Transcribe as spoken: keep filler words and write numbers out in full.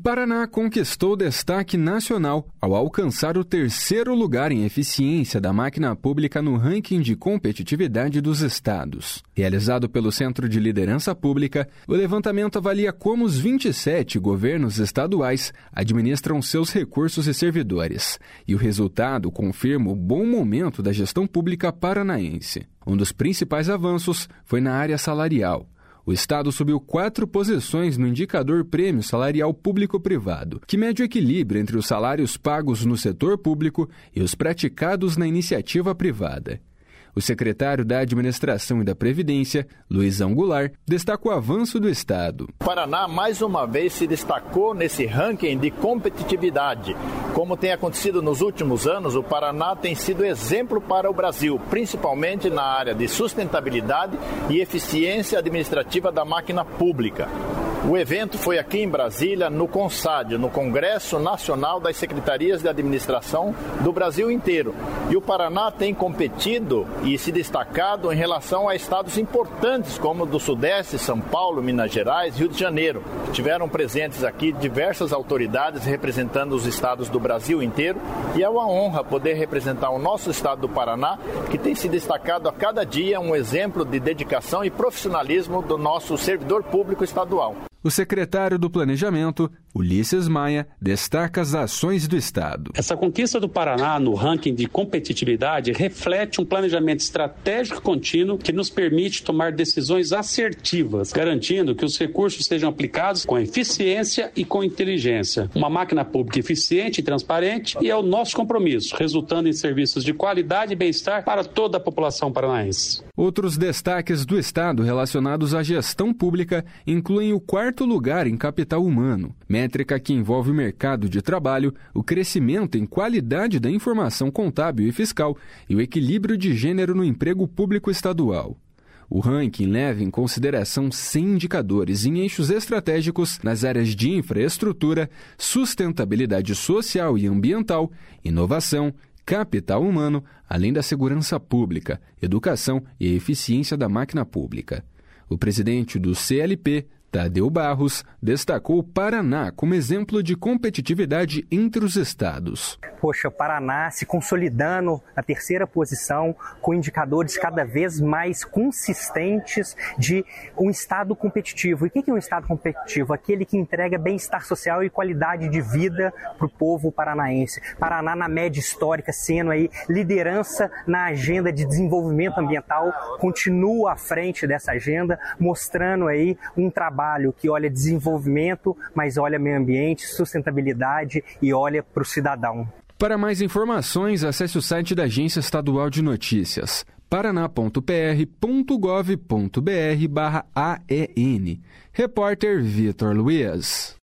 Paraná conquistou destaque nacional ao alcançar o terceiro lugar em eficiência da máquina pública no ranking de competitividade dos estados. Realizado pelo Centro de Liderança Pública, o levantamento avalia como os vinte e sete governos estaduais administram seus recursos e servidores, e o resultado confirma o bom momento da gestão pública paranaense. Um dos principais avanços foi na área salarial. O Estado subiu quatro posições no indicador Prêmio Salarial Público-Privado, que mede o equilíbrio entre os salários pagos no setor público e os praticados na iniciativa privada. O secretário da Administração e da Previdência, Luizão Goulart, destaca o avanço do Estado. O Paraná, mais uma vez, se destacou nesse ranking de competitividade. Como tem acontecido nos últimos anos, o Paraná tem sido exemplo para o Brasil, principalmente na área de sustentabilidade e eficiência administrativa da máquina pública. O evento foi aqui em Brasília, no CONSAD, no Congresso Nacional das Secretarias de Administração do Brasil inteiro. E o Paraná tem competido e se destacado em relação a estados importantes como do Sudeste, São Paulo, Minas Gerais, Rio de Janeiro. Tiveram presentes aqui diversas autoridades representando os estados do Brasil inteiro e é uma honra poder representar o nosso estado do Paraná, que tem se destacado a cada dia um exemplo de dedicação e profissionalismo do nosso servidor público estadual. O secretário do Planejamento, Ulisses Maia, destaca as ações do Estado. Essa conquista do Paraná no ranking de competitividade reflete um planejamento estratégico contínuo que nos permite tomar decisões assertivas, garantindo que os recursos sejam aplicados com eficiência e com inteligência. Uma máquina pública eficiente e transparente e é o nosso compromisso, resultando em serviços de qualidade e bem-estar para toda a população paranaense. Outros destaques do Estado relacionados à gestão pública incluem o quarto lugar em capital humano, métrica que envolve o mercado de trabalho, o crescimento em qualidade da informação contábil e fiscal e o equilíbrio de gênero no emprego público estadual. O ranking leva em consideração cem indicadores em eixos estratégicos nas áreas de infraestrutura, sustentabilidade social e ambiental, inovação, capital humano, além da segurança pública, educação e eficiência da máquina pública. O presidente do C L P, Tadeu Barros, destacou o Paraná como exemplo de competitividade entre os estados. Poxa, o Paraná se consolidando na terceira posição, com indicadores cada vez mais consistentes de um estado competitivo. E o que é um estado competitivo? Aquele que entrega bem-estar social e qualidade de vida para o povo paranaense. Paraná na média histórica sendo aí liderança na agenda de desenvolvimento ambiental, continua à frente dessa agenda, mostrando aí um trabalho que olha desenvolvimento, mas olha meio ambiente, sustentabilidade e olha para o cidadão. Para mais informações, acesse o site da Agência Estadual de Notícias, paraná ponto p r ponto gov ponto b r barra A E N. Repórter Vitor Luiz.